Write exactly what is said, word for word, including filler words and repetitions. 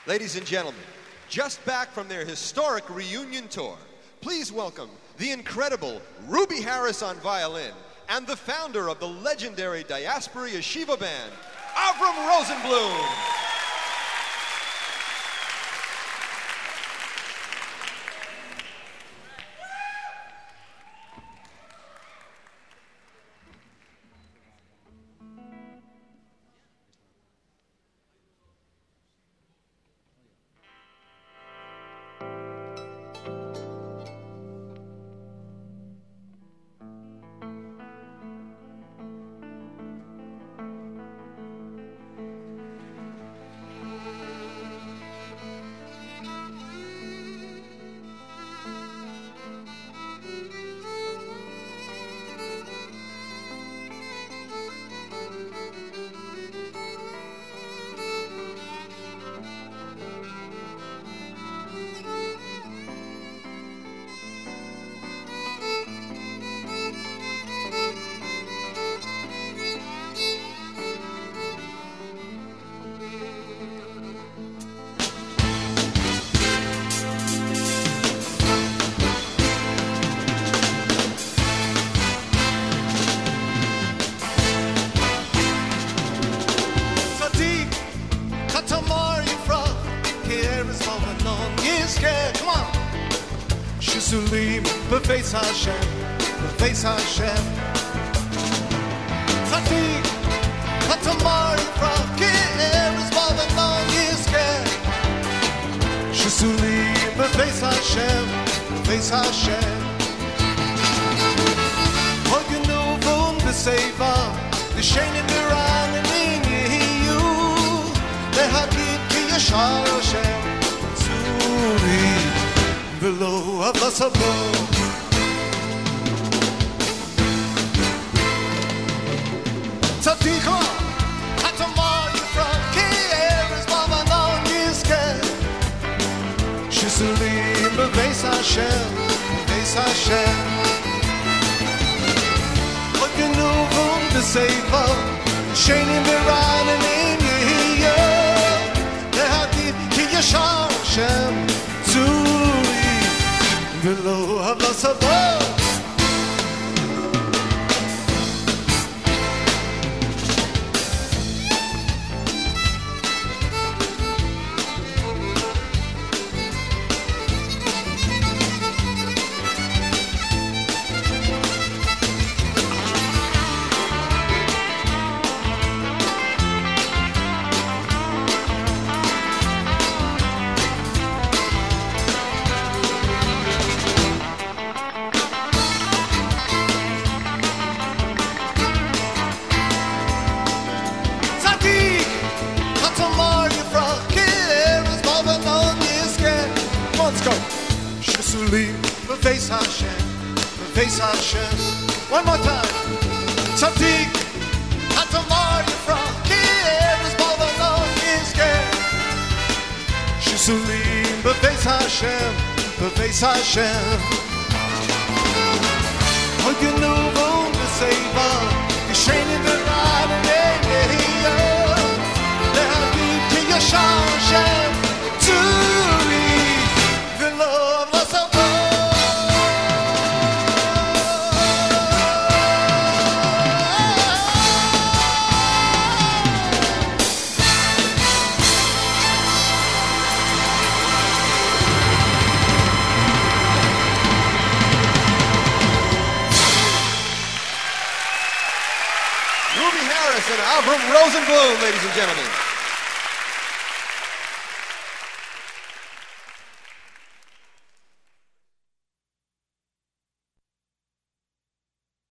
Ladies and gentlemen, just back from their historic reunion tour, please welcome the incredible Ruby Harris on violin and the founder of the legendary Diaspora Yeshiva Band, Avram Rosenblum. Sulim, b'feis Hashem, b'feis Hashem. Tzadik, katamar yifrach, ki eretz Lebanon yizkeh. Shesulim, b'feis Hashem, b'feis Hashem. Hol genuvun b'seiva, v'shenim v'ranenim yehiyu, lehagid ki yashar Hashem, tzuri. Below of us above. Tzadikah, Hatamar Yifrach, Ki Eretz Lebanon yizkeh. Shesulim b'feis Hashem, b'feis Hashem. Hol genuvun b'seiva, shenim v'ranenim yehiyeh, lehagid ki yashar Hashem, tzuri. Below of us above. B'feis Hashem, b'feis Hashem. One more time. Tzadik, Hatamar Yifrach, Ki Eretz Lebanon yizkeh. Shesulim b'feis Hashem, b'feis Hashem. Hol genuvun b'seiva, v'shenim v'ranenim yehiyeh, lehagid ki yashar Hashem, tzuri. Below of us above. Ruby Harris and Avram Rosenblum, ladies and gentlemen.